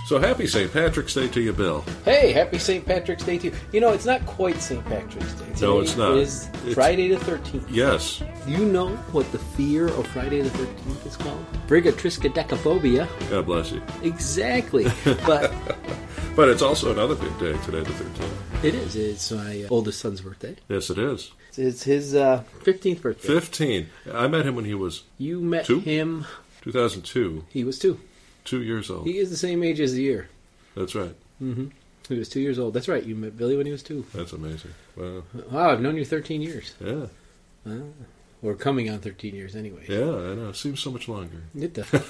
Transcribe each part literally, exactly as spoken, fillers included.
So happy Saint Patrick's Day to you, Bill. Hey, happy Saint Patrick's Day to you. You know, it's not quite Saint Patrick's Day. Today No, it's not. It's It's- Friday the thirteenth. Yes. Do you know what the fear of Friday the thirteenth is called? Brigatriskaidekaphobia. God bless you. Exactly. But But it's also another big day today, the thirteenth. it is. It's my uh, oldest son's birthday. Yes, it is. It's his uh, fifteenth birthday. fifteen. I met him when he was You met Two? him. two thousand two. He was two. Two years old. He is the same age as the year. That's right. Mm-hmm. He was two years old. That's right. You met Billy when he was two. That's amazing. Wow. Wow, I've known you thirteen years. Yeah. Wow. We're coming on thirteen years anyway. Yeah, I know. It seems so much longer. It does. so,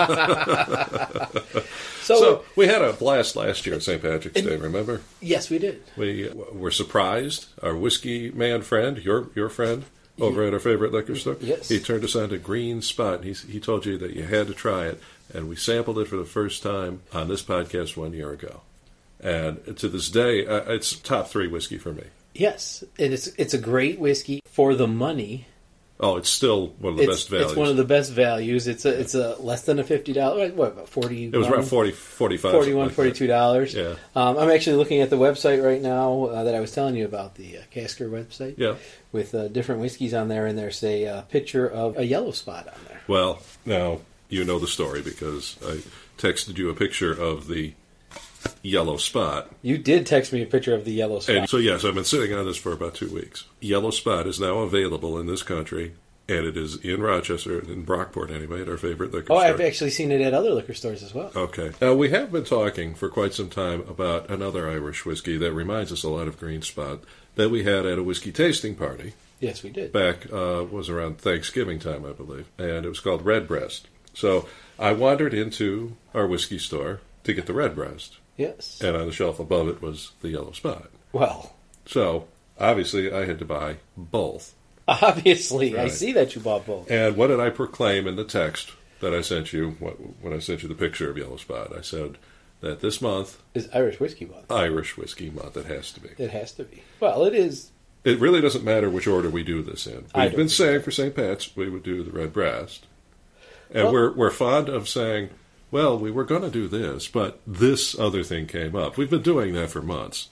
So, we had a blast last year at Saint Patrick's Day, remember? yes, we did. We uh, were surprised. Our whiskey man friend, your your friend, over at our favorite liquor store, Yes. he turned us on to Green Spot. He, he told you that you had to try it, and we sampled it for the first time on this podcast one year ago. And to this day, uh, it's top three whiskey for me. Yes, and it's it's a great whiskey for the money. Oh, it's still one of the It's, best values. it's one of the best values. It's a it's a less than a fifty dollars. What about forty? It was around forty, forty-five. Forty-one, like forty-two dollars. Yeah. Um, I'm actually looking at the website right now uh, that I was telling you about, the uh, Casker website. Yeah. With uh, different whiskeys on there, and there's a uh, picture of a yellow spot on there. Well, now you know the story because I texted you a picture of the yellow spot. You did text me a picture of the yellow spot. And so, yes, I've been sitting on this for about two weeks. Yellow Spot is now available in this country, and it is in Rochester, in Brockport anyway, at our favorite liquor oh, store. I've actually seen it at other liquor stores as well. Okay. Now, we have been talking for quite some time about another Irish whiskey that reminds us a lot of Green Spot that we had at a whiskey tasting party Yes, we did. back, uh, was around Thanksgiving time, I believe, and it was called Redbreast. So I wandered into our whiskey store to get the Redbreast, Yes. and on the shelf above it was the Yellow Spot. Well, So, obviously, I had to buy both. obviously, I Right. see that you bought both. And what did I proclaim in the text that I sent you what, when I sent you the picture of Yellow Spot? I said that this month, It's Irish Whiskey Month. Irish Whiskey Month, it has to be. It has to be. Well, it is. It really doesn't matter which order we do this in. I We've don't been think saying for Saint Pat's we would do the Redbreast. And Well- we're, we're fond of saying, well, we were going to do this, but this other thing came up. We've been doing that for months.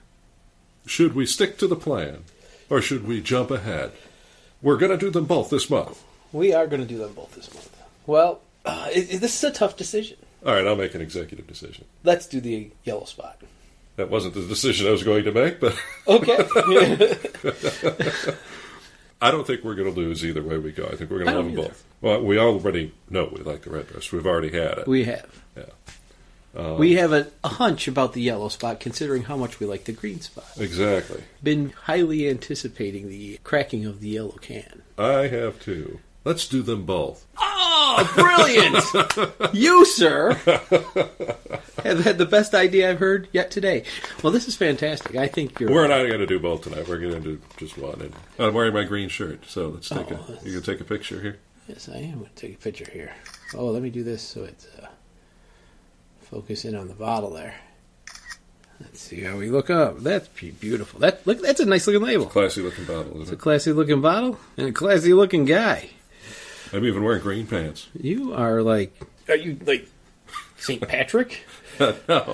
Should we stick to the plan, or should we jump ahead? We're going to do them both this month. We are going to do them both this month. Well, uh, it, it- this is a tough decision. All right, I'll make an executive decision. Let's do the yellow spot. That wasn't the decision I was going to make, but Okay. I don't think we're going to lose either way we go. I think we're going I to love don't them either. both. Well, we already know we like the Redbreast. We've already had it. we have. Yeah. we have a, a hunch about the yellow spot, considering how much we like the green spot. Exactly. Been highly anticipating the cracking of the yellow can. I have too. Let's do them both. Oh, brilliant! You, sir, have had the best idea I've heard yet today. Well, this is fantastic. I think you're. We're not going to do both tonight. We're going to do just one. And I'm wearing my green shirt, so let's take Oh, a. You can take a picture here. Yes, I am going to take a picture here. Oh, let me do this so it's uh, focus in on the bottle there. Let's see how we look up. That's pretty beautiful. That look. That's a nice looking label. Classy looking bottle, It's isn't a it? classy looking bottle and a classy looking guy. I'm even wearing green pants. You are like. Are you like Saint Patrick? No.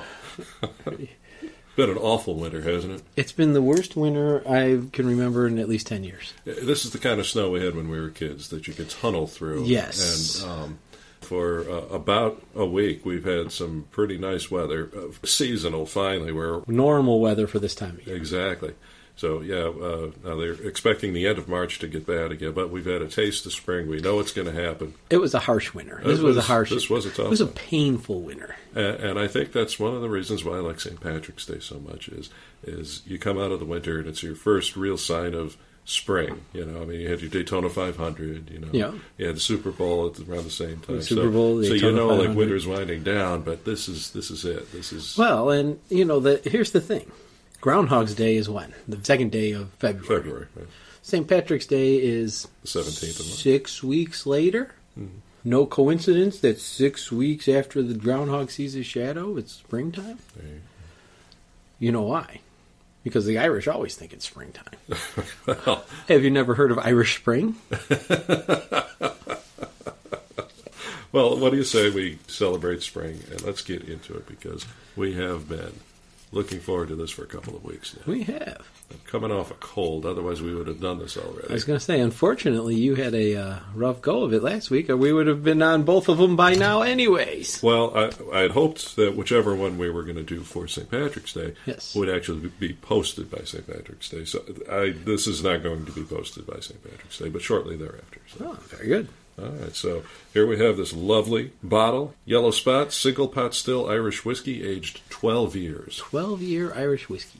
Been an awful winter, hasn't it? It's been the worst winter I can remember in at least ten years. This is the kind of snow we had when we were kids that you could tunnel through. Yes. And um, for uh, about a week, we've had some pretty nice weather. Uh, seasonal, finally, where Normal weather for this time of year. exactly. So, yeah, uh, now they're expecting the end of March to get bad again, but we've had a taste of spring. We know it's going to happen. It was a harsh winter. This This was, was- a harsh. this was a tough It was a one. painful winter. And, and I think that's one of the reasons why I like Saint Patrick's Day so much is is you come out of the winter and it's your first real sign of spring. You know, I mean, you had your Daytona five hundred, you know. Yeah. You had the Super Bowl at the, around the same time. The Super so, Bowl, the so you Daytona know, five like hundred. winter's winding down, but this is this is it. This is Well, and you know, the, here's the thing: Groundhog's Day is when the second day of February. February, right? Saint Patrick's Day is The seventeenth of March. six weeks later. Mm-hmm. No coincidence that six weeks after the groundhog sees his shadow, it's springtime. There you You know why? Because the Irish always think it's springtime. go. Well, Have you never heard of Irish Spring? Well, what do you say we celebrate spring and let's get into it because we have been looking forward to this for a couple of weeks now. We have. I'm coming off a cold, otherwise we would have done this already. I was going to say, unfortunately, you had a uh, rough go of it last week, or we would have been on both of them by now anyways. Well, I, I had hoped that whichever one we were going to do for Saint Patrick's Day yes. would actually be posted by Saint Patrick's Day. So I, this is not going to be posted by Saint Patrick's Day, but shortly thereafter. So. Oh, very good. All right, so here we have this lovely bottle, Yellow Spot, single pot still Irish whiskey, aged twelve years. twelve-year Irish whiskey.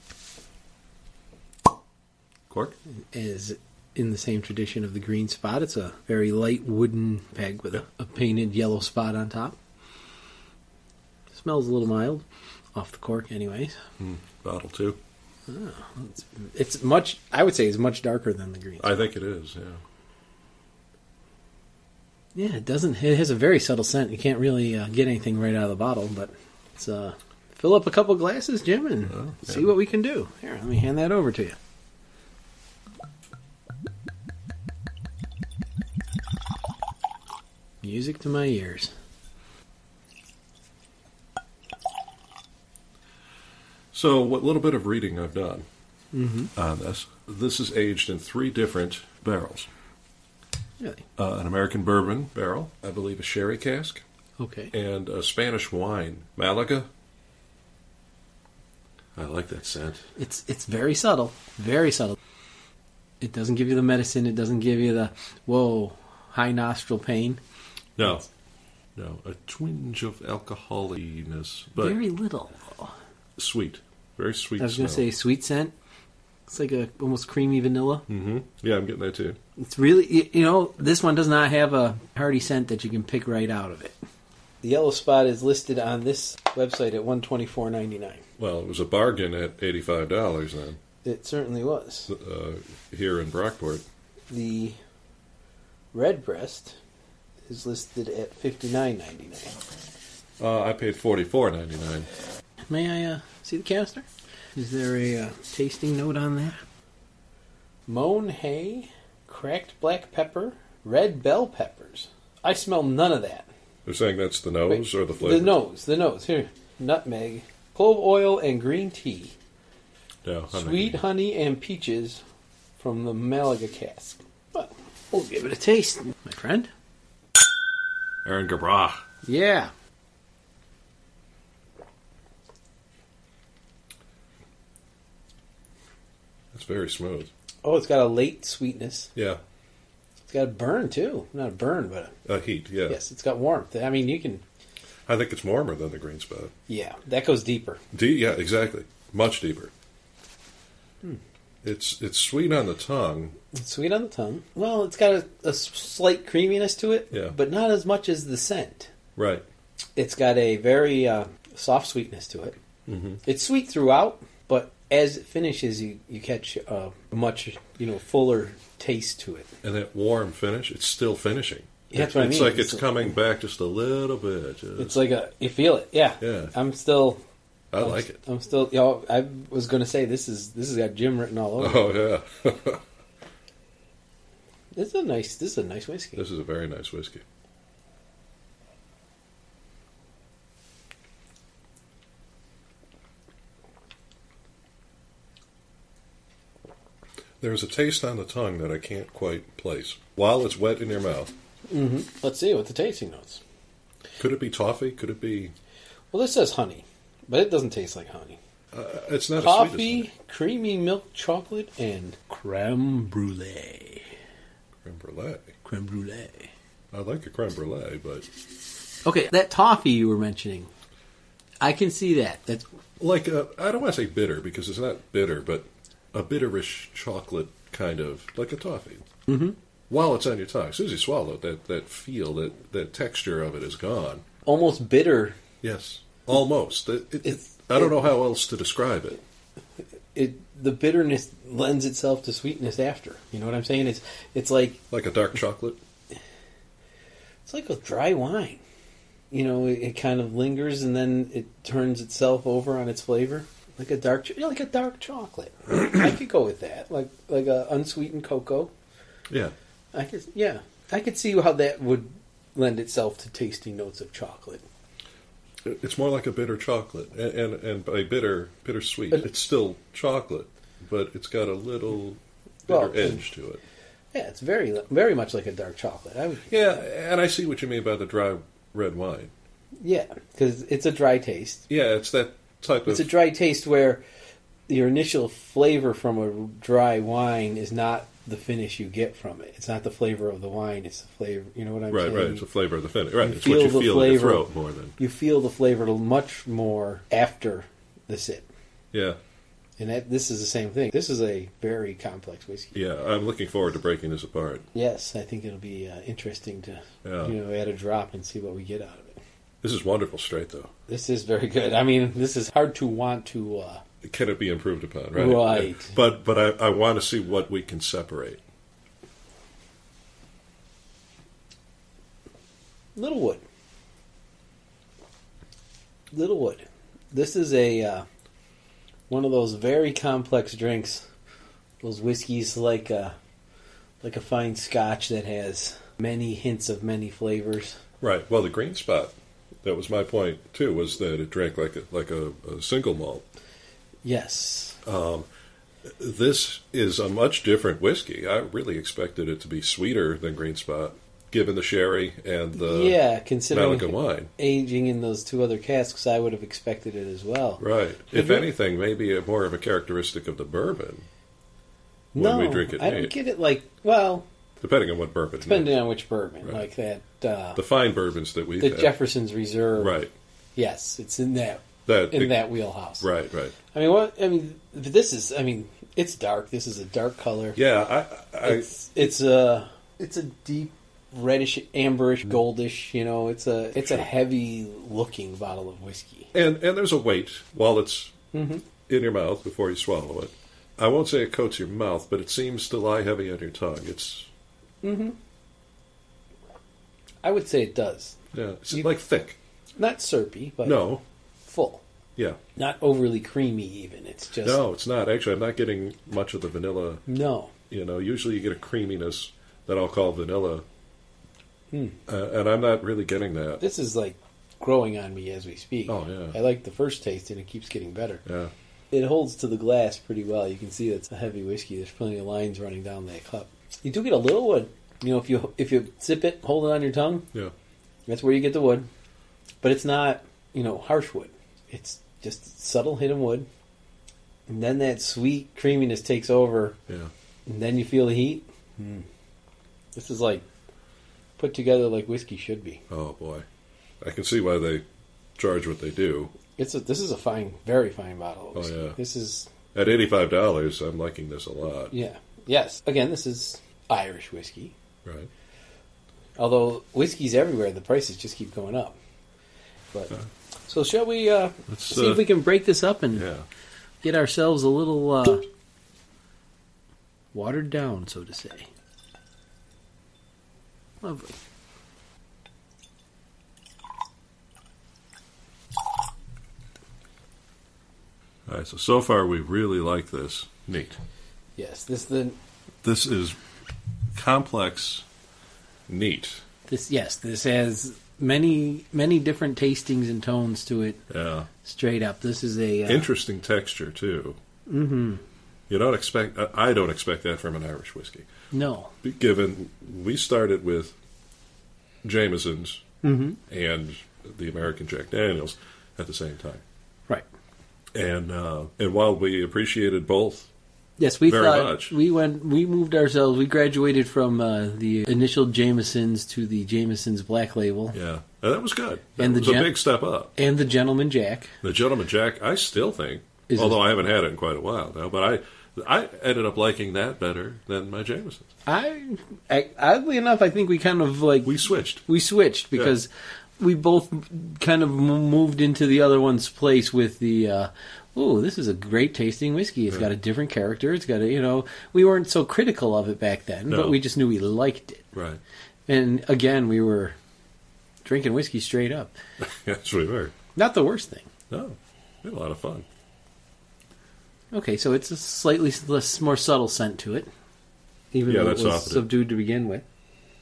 Cork? Is in the same tradition of the Green Spot. It's a very light wooden peg with a, a painted yellow spot on top. Smells a little mild, off the cork anyways. Mm, bottle two. Oh, it's, it's much, I would say it's much darker than the Green Spot. I think it is, yeah. Yeah, it doesn't. It has a very subtle scent. You can't really uh, get anything right out of the bottle, but it's uh, fill up a couple glasses, Jim, and oh, yeah. see what we can do. Here, let me hand that over to you. Music to my ears. So, what little bit of reading I've done Mm-hmm. on this, this is aged in three different barrels. Really? Uh, an American bourbon barrel, I believe a sherry cask, Okay. and a Spanish wine, Malaga. I like that scent. It's it's very subtle, very subtle. It doesn't give you the medicine. It doesn't give you the whoa high nostril pain. No, no, a twinge of alcoholiness, but Very little. sweet, very sweet. I was going to smell. say sweet scent. It's like a almost creamy vanilla. Mm-hmm. Yeah, I'm getting that too. It's really, you, you know, this one does not have a hearty scent that you can pick right out of it. The Yellow Spot is listed on this website at one twenty four ninety nine. Well, it was a bargain at eighty-five dollars then, It certainly was. uh, here in Brockport. The Redbreast is listed at fifty nine ninety nine. Uh, I paid forty-four ninety-nine. May I uh, see the canister? Is there a uh, tasting note on there? Moan hay, cracked black pepper, red bell peppers. I smell none of that. They're saying that's the nose Wait, or the flavor? The nose, the nose. Here, nutmeg, clove oil, and green tea. No, I'm Sweet not- honey and peaches from the Malaga cask. But we'll give it a taste, my friend. Aaron Gabra. Yeah. It's very smooth. Oh, it's got a late sweetness. Yeah, It's got a burn, too. Not a burn, but a, uh, heat. Yeah, yes, it's got warmth. I mean, you can... I think it's warmer than the Green Spot. Yeah, that goes deeper. D- yeah, exactly. Much deeper. Hmm. It's it's sweet on the tongue. It's sweet on the tongue. Well, it's got a, a slight creaminess to it, Yeah. but not as much as the scent. Right. It's got a very uh, soft sweetness to it. Mm-hmm. It's sweet throughout, but as it finishes, you, you catch uh, a much you know fuller taste to it. And that warm finish, it's still finishing. Yeah, that's what I it's mean. like it's, It's- coming back just a little bit. Just- It's like a you feel it, yeah. Yeah. I'm still. I I'm, like it. I'm still. You know, I was going to say this is this has got Jim written all over. Oh yeah. This is a nice. This is a nice whiskey. This is a very nice whiskey. There's a taste on the tongue that I can't quite place. While it's wet in your mouth, Mm-hmm. Let's see what the tasting notes. could it be toffee? Could it be? Well, this says honey, but it doesn't taste like honey. Uh, it's not as sweet as Coffee, honey. creamy milk chocolate, and creme brulee. Creme brulee. Creme brulee. I like a creme brulee, but Okay, that toffee you were mentioning, I can see that. That's like a, I don't want to say bitter because it's not bitter, but a bitterish chocolate kind of like a toffee. Mhm. While it's on your tongue, as soon as you swallow it, that, that feel, that, that texture of it is gone. almost bitter. Yes, almost. It, it, It's- I don't it- know how else to describe it. It the bitterness lends itself to sweetness after. You know what I'm saying? It's it's like Like a dark chocolate. it's like a dry wine. You know, it, it kind of lingers and then it turns itself over on its flavor, like a dark, cho- like a dark chocolate. I could go with that, like like a unsweetened cocoa. Yeah. I could, yeah, I could see how that would lend itself to tasting notes of chocolate. It's more like a bitter chocolate, and and, and by bitter, bittersweet. But- It's still chocolate, but it's got a little bitter Well, edge to it. Yeah, it's very very much like a dark chocolate. I would, Yeah, and I see what you mean by the dry red wine. yeah, because it's a dry taste. Yeah, it's that type It's of... a dry taste where your initial flavor from a dry wine is not the finish you get from it. It's not the flavor of the wine. It's the flavor. You know what I'm right, saying? right. It's the flavor of the finish. Right, You it's what feel you the feel in your flavor. throat more than... You feel the flavor much more after the sip. Yeah, And that, this is the same thing. This is a very complex whiskey. yeah. I'm looking forward to breaking this apart. Yes, I think it'll be uh, interesting to Yeah. you know add a drop and see what we get out of it. This is wonderful straight, though. This is very good. I mean, this is hard to want to. Uh, Can it be improved upon, right? Right. Yeah. But but I, I want to see what we can separate. Littlewood. Littlewood. This is a uh, one of those very complex drinks. Those whiskeys like a, like a fine scotch that has many hints of many flavors. Right. Well, the green spot, that was my point, too, was that it drank like a, like a, a single malt. Yes. Um, this is a much different whiskey. I really expected it to be sweeter than green spot, given the sherry and the yeah, considering Malaga wine. aging in those two other casks, I would have expected it as well. Right. If Mhm. anything, maybe a, more of a characteristic of the bourbon, when No, we drink it I don't neat. get it like, well, depending on what bourbon. depending on which bourbon. Right. Like that, uh, The fine bourbons that we've the had. Jefferson's Reserve. Right. Yes, it's in that That, in it- that wheelhouse. Right, right. I mean, what? I mean, this is. I mean, it's dark. This is a dark color. Yeah, I, I, It's it's a it's a deep reddish, amberish, goldish. You know, it's a it's a heavy looking bottle of whiskey. and and there's a weight while it's Mm-hmm. in your mouth before you swallow it. I won't say it coats your mouth, but it seems to lie heavy on your tongue. It's Mm-hmm. I would say it does. yeah, it's You- like thick. Not syrupy, but No, full. yeah, Not overly creamy. Even it's just no, it's not. Actually, I'm not getting much of the vanilla. no. You know, usually you get a creaminess that I'll call vanilla, Hmm. uh, and I'm not really getting that. This is like growing on me as we speak. Oh, yeah. I like the first taste, and it keeps getting better. Yeah, It holds to the glass pretty well. You can see it's a heavy whiskey. There's plenty of lines running down that cup. You do get a little wood. You know, if you if you sip it, hold it on your tongue, yeah, that's where you get the wood. But it's not, you know, harsh wood. It's just subtle hidden wood. And then that sweet creaminess takes over, yeah. and then you feel the heat. Mm. This is like put together like whiskey should be. Oh boy, I can see why they charge what they do. It's a, this is a fine, very fine bottle of Oh, whiskey. yeah. This is At eighty-five dollars, I'm liking this a lot. yeah, yes. Again, this is Irish whiskey. Right. Although whiskey's everywhere, the prices just keep going up. But so shall we uh, Let's, see uh, if we can break this up and Yeah. get ourselves a little uh, watered down, so to say. Lovely. All right. So so far, we really like this. Neat. Yes, this the This is complex, neat. this yes this has many many different tastings and tones to it. Yeah. Straight up, this is a uh, Interesting texture too. Mm-hmm. You don't expect. I don't expect that from an Irish whiskey. No. Given we started with Jameson's Mm-hmm. and the American Jack Daniels at the same time, Right. and uh, and while we appreciated both, Yes, we Very thought much. we went. We moved ourselves. We graduated from uh, the initial Jameson's to the Jameson's Black Label yeah, and that was good. That And the was a Jam- big step up. and the Gentleman Jack. The Gentleman Jack, I still think, Is although it- I haven't had it in quite a while now, but I I ended up liking that better than my Jameson's. I, I oddly enough, I think we kind of like We switched. we switched because we both kind of m- moved into the other one's place with the. Uh, Oh, this is a great tasting whiskey. It's Yeah. got a different character. It's got a, you know, we weren't so critical of it back then, No. but we just knew we liked it. Right. And again, we were drinking whiskey straight up. Yes, we were. Not the worst thing. No, we had a lot of fun. Okay, so it's a slightly less, more subtle scent to it, even Yeah, though that it was softened it. subdued to begin with.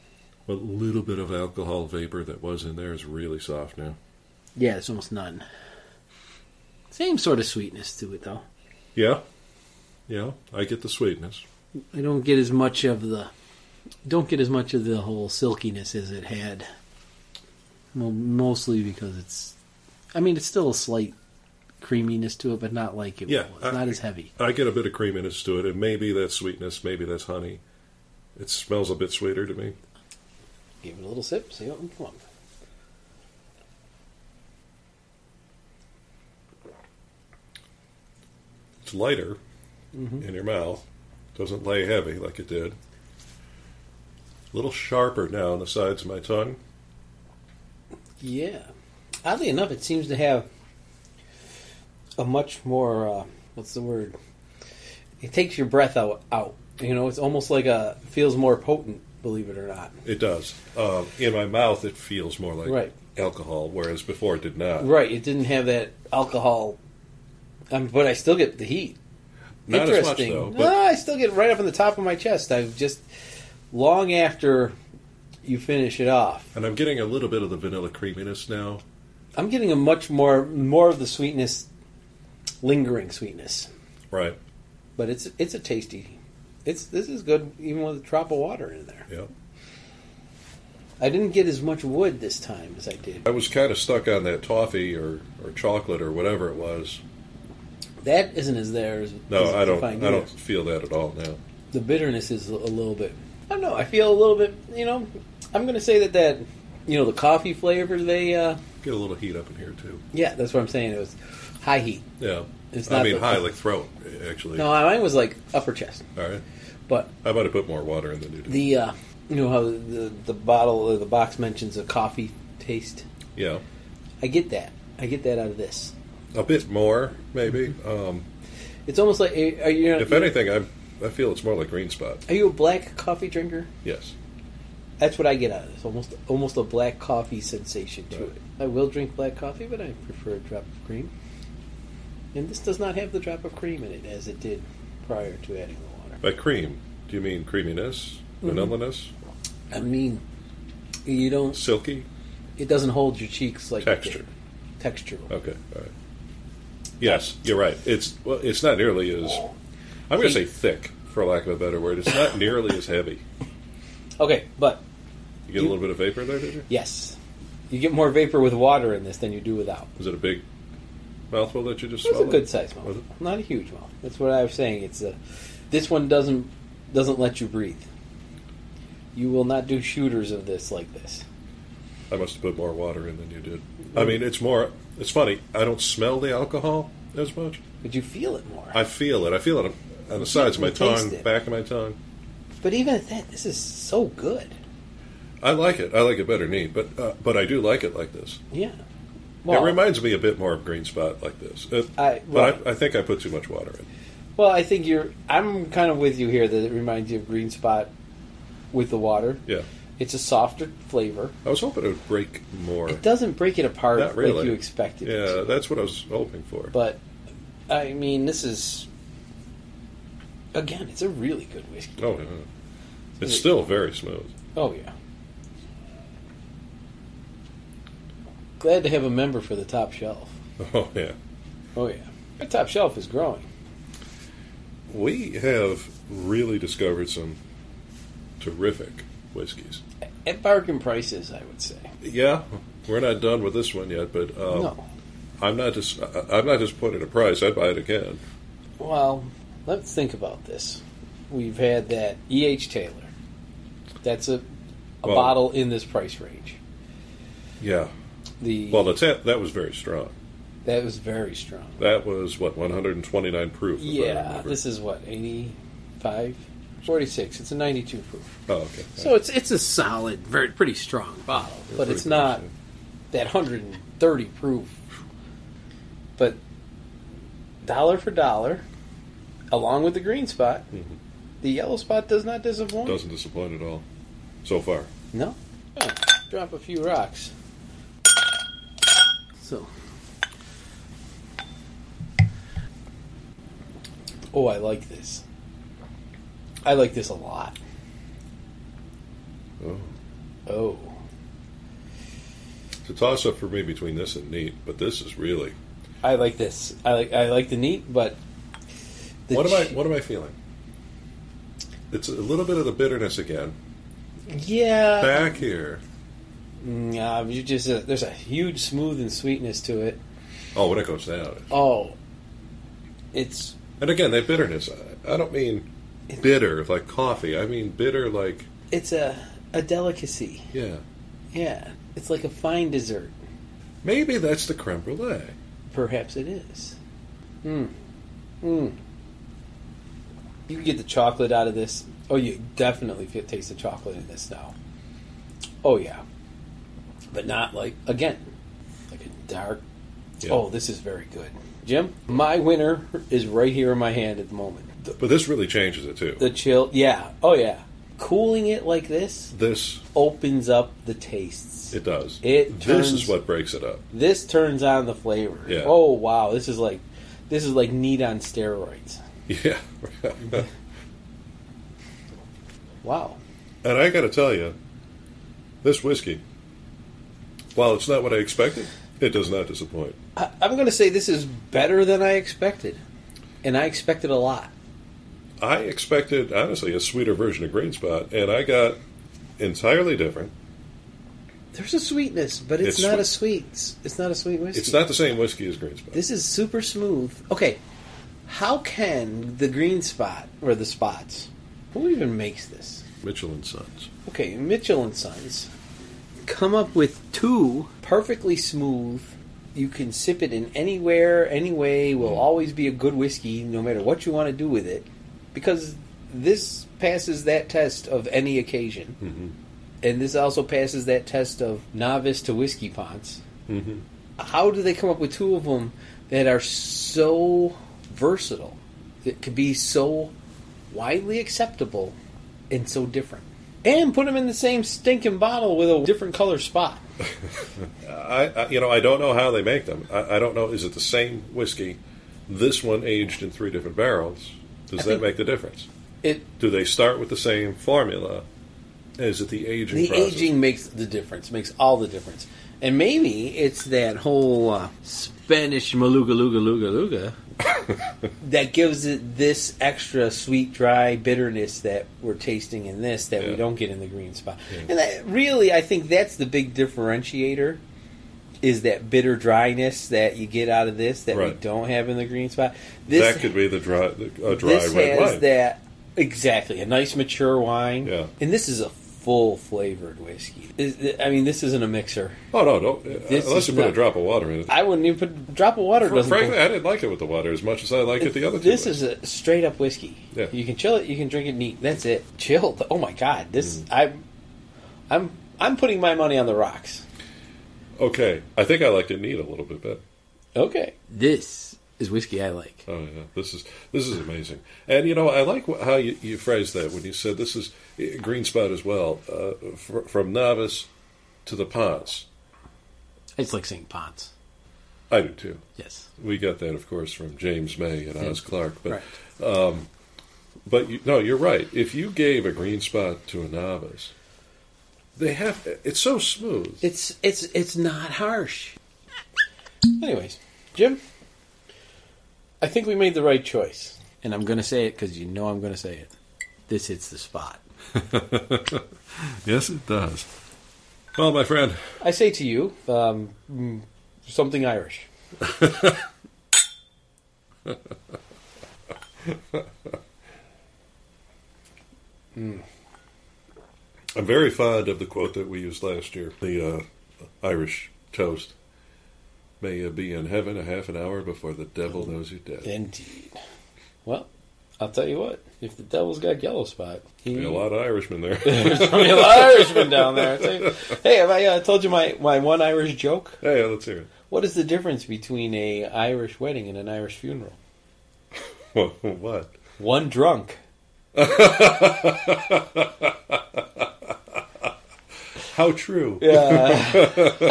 What little bit of alcohol vapor that was in there is really soft now. Yeah, there's almost none. Same sort of sweetness to it, though. Yeah. Yeah, I get the sweetness. I don't get as much of the... Don't get as much of the whole silkiness as it had. Well, mostly because it's... I mean, it's still a slight creaminess to it, but not like it yeah, was. I, Not as heavy. I get a bit of creaminess to it, and maybe that's sweetness, maybe that's honey. It smells a bit sweeter to me. Give it a little sip, see what we come up. It's lighter Mm-hmm. in your mouth. Doesn't lay heavy like it did. A little sharper now on the sides of my tongue. Yeah. Oddly enough, it seems to have a much more, uh, what's the word? It takes your breath out, out. You know, it's almost like a, feels more potent, believe it or not. It does. Um, in my mouth, it feels more like Right. alcohol, whereas before it did not. Right, it didn't have that alcohol, um, but I still get the heat. Not as much, Interesting. though. No, But I still get it right up on the top of my chest. I've just, long after you finish it off, and I'm getting a little bit of the vanilla creaminess now. I'm getting a much more, more of the sweetness, lingering sweetness. Right. But it's it's a tasty. It's this is good even with a drop of water in there. Yeah. I didn't get as much wood this time as I did. I was kind of stuck on that toffee or, or chocolate or whatever it was. That isn't as there as No, as I don't. defined I either. don't feel that at all now. The bitterness is a little bit. I don't know. I feel a little bit. You know, I'm going to say that that you know the coffee flavor they. Uh, Get a little heat up in here too. yeah, that's what I'm saying. It was high heat. Yeah. It's I not mean, the- high like throat actually. No, mine was like upper chest. All right. But I might have put more water in than you did. the uh, you know how the the bottle or the box mentions a coffee taste. Yeah. I get that. I get that out of this. A bit more, maybe. Um, It's almost like are you? if anything, I I feel it's more like Green Spot. Are you a black coffee drinker? Yes. That's what I get out of this. Almost almost a black coffee sensation to Right. it. I will drink black coffee, but I prefer a drop of cream. And this does not have the drop of cream in it as it did prior to adding the water. By cream, do you mean creaminess, Mhm. vanilla-ness, I mean, you don't. silky? It doesn't hold your cheeks like it Texture. did. Texture. Okay, all right. Yes, you're right. It's well, it's not nearly as I'm going to say thick, for lack of a better word. It's not nearly as heavy. Okay, but You get You- a little bit of vapor there, did you? yes, you get more vapor with water in this than you do without. Was it a big mouthful that you just It's a swallowed? good sized mouth, Was it? not a huge mouth. That's what I was saying. It's a. This one doesn't doesn't let you breathe. You will not do shooters of this like this. I must have put more water in than you did. I mean, it's more. It's funny. I don't smell the alcohol as much. But you feel it more. I feel it. I feel it on the sides of my You taste tongue, it. back of my tongue. But even at that, this is so good. I like it. I like it better neat, but uh, but I do like it like this. Yeah. it reminds me a bit more of Green Spot like this. It, I- but I, I think I put too much water in. Well, I think you're. I'm kind of with you here that it reminds you of Green Spot with the water. Yeah. It's a softer flavor. I was hoping it would break more. It doesn't break it apart Not really. like you expected. it Yeah, to. that's what I was hoping for. But I mean, this is again, it's a really good whiskey. oh, yeah. It's still very smooth. Oh yeah. Glad to have a member for the top shelf. Oh, yeah. Oh yeah. The top shelf is growing. We have really discovered some terrific whiskeys. At bargain prices, I would say. Yeah, we're not done with this one yet, but um, No. I'm not just I'm not disappointed at price. I'd buy it again. Well, let's think about this. We've had that E H. Taylor. That's a, a Well- bottle in this price range. Yeah. The Well, that's it. That was very strong. that was very strong. That was what one hundred twenty-nine proof. if I Yeah, remember. this is what eighty-five, forty-six. It's a ninety-two proof. Oh, okay. So it's it's a solid, very pretty strong bottle, but pretty it's not close, that one hundred thirty proof. But dollar for dollar, along with the green spot, Mhm. the yellow spot does not disappoint. Doesn't disappoint at all so far. No. Oh, drop a few rocks. So. Oh, I like this. I like this a lot. Oh. Oh. It's a toss-up for me between this and neat, but this is really... I like this. I like I like the neat, but... The what am I ch- What am I feeling? It's a little bit of the bitterness again. Yeah. Back here. Yeah, you just uh, there's a huge smooth and sweetness to it. Oh, when it goes down. Oh. It's... And again, that bitterness, I, I don't mean bitter like coffee. I mean bitter like... It's a, a delicacy. Yeah. Yeah. It's like a fine dessert. Maybe that's the creme brulee. Perhaps it is. Mm. Mm. You can get the chocolate out of this. Oh, you definitely feel, taste the chocolate in this now. Oh, yeah. But not like, again, like a dark... Yeah. Oh, this is very good. Jim, my winner is right here in my hand at the moment. The, but this really changes it, too. The chill, yeah. Oh, yeah. Cooling it like this... This... opens up the tastes. It does. It turns, This is what breaks it up. This turns on the flavor. Yeah. Oh, wow. This is like... This is like neat on steroids. Yeah. Wow. And I got to tell you, this whiskey, while it's not what I expected, it does not disappoint. I, I'm going to say this is better than I expected. And I expected a lot. I expected, honestly, a sweeter version of Green Spot, and I got entirely different. There's a sweetness, but it's, It's not sweet. a sweet. It's not a sweet whiskey. It's not the same whiskey as Green Spot. This is super smooth. Okay, how can the Green Spot, or the Spots, who even makes this? Mitchell and Sons. Okay, Mitchell and Sons come up with two perfectly smooth. You can sip it in anywhere, any way. Will Mm. always be a good whiskey, no matter what you want to do with it, because this passes that test of any occasion, Mm-hmm. and this also passes that test of novice to whiskey ponce. Mm-hmm. How do they come up with two of them that are so versatile, that could be so widely acceptable and so different? And put them in the same stinking bottle with a different color spot. I, I, you know, I don't know how they make them. I, I don't know. Is it the same whiskey? This one aged in three different barrels. Does I that think make the difference? It Do they start with the same formula? Is it the aging the process? aging makes the difference, makes all the difference. And maybe it's that whole uh, Spanish maluga luga luga luga that gives it this extra sweet, dry bitterness that we're tasting in this that Yeah. we don't get in the Green Spot. Yeah. And that, really, I think that's the big differentiator, is that bitter dryness that you get out of this that we Right. don't have in the Green Spot. This, that could be the dry, a dry this red has wine. that, exactly, a nice mature wine. Yeah. And this is a full flavored whiskey. Is- I mean, this isn't a mixer. Oh no, don't This unless is you put not- a drop of water in it. I wouldn't even put a drop of water. Fr- Doesn't Frankly, go- I didn't like it with the water as much as I like it the other two This ways. is a straight up whiskey. Yeah. You can chill it. You can drink it neat. That's it. Chilled. Oh my god. This Mm. I'm I'm I'm putting my money on the rocks. Okay, I think I liked it neat a little bit better. Okay. This is whiskey I like. Oh yeah, this is this is amazing. And you know, I like wh- how you, you phrased that when you said this is eh, Green Spot as well, uh, fr- from novice to the Ponce. It's like Saint Ponce. I do too. Yes. We got that, of course, from James May and Oz Clark. But Right. but you, no, you're right. If you gave a Green Spot to a novice, they have it's so smooth. It's it's it's not harsh. Anyways, Jim, I think we made the right choice, and I'm going to say it because you know I'm going to say it. This hits the spot. Yes, it does. Well, my friend, I say to you, um, mm, something Irish. mm. I'm very fond of the quote that we used last year, the uh, Irish toast. May you be in heaven a half an hour before the devil knows you're dead. Indeed. Well, I'll tell you what. If the devil's got yellow spot, he, Be a lot of Irishmen there. there's gonna be a lot of Irishmen down there. I'll tell you. Hey, have I uh, told you my, my one Irish joke? Hey, let's hear it. What is the difference between a Irish wedding and an Irish funeral? What? One drunk. How true. Yeah.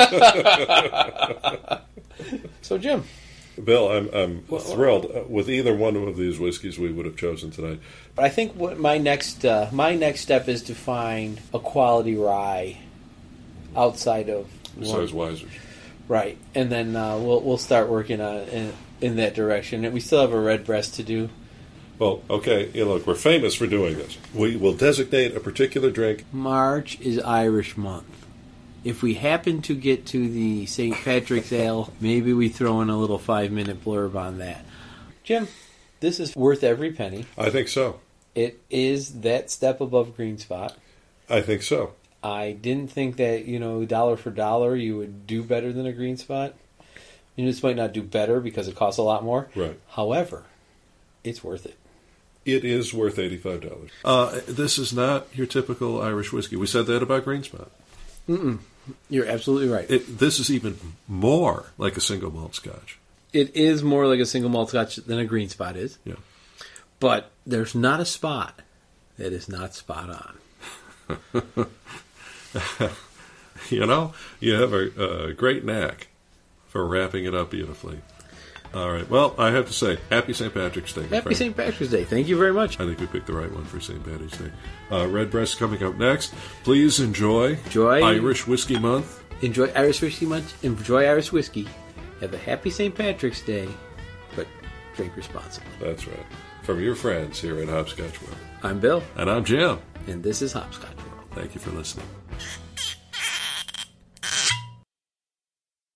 So, Jim. Bill, I'm I'm Well, thrilled uh, with either one of these whiskeys we would have chosen tonight. I think what my next uh, my next step is to find a quality rye outside of Besides Weiser's. Right, and then uh, we'll we'll start working on in, in that direction. And we still have a Redbreast to do. Well, okay, you know, look, we're famous for doing this. We will designate a particular drink. March is Irish month. If we happen to get to the Saint Patrick's Ale, maybe we throw in a little five-minute blurb on that. Jim, this is worth every penny. I think so. It is that step above Green Spot. I think so. I didn't think that, you know, dollar for dollar, you would do better than a Green Spot. You just might not do better because it costs a lot more. Right. However, it's worth it. It is worth eighty-five dollars. Uh, this is not your typical Irish whiskey. We said that about Green Spot. Mm-mm. You're absolutely right. It, this is even more like a single malt Scotch. It is more like a single malt Scotch than a Green Spot is. Yeah. But there's not a spot that is not spot on. You know, you have a, a great knack for wrapping it up beautifully. All right. Well, I have to say, happy Saint Patrick's Day. Happy Saint Patrick's Day. Thank you very much. I think we picked the right one for Saint Patrick's Day. Uh, Redbreast coming up next. Please enjoy, enjoy Irish Whiskey Month. Enjoy Irish Whiskey Month. Enjoy Irish Whiskey. Have a happy Saint Patrick's Day, but drink responsibly. That's right. From your friends here at Hopscotch World. I'm Bill. And I'm Jim. And this is Hopscotch World. Thank you for listening.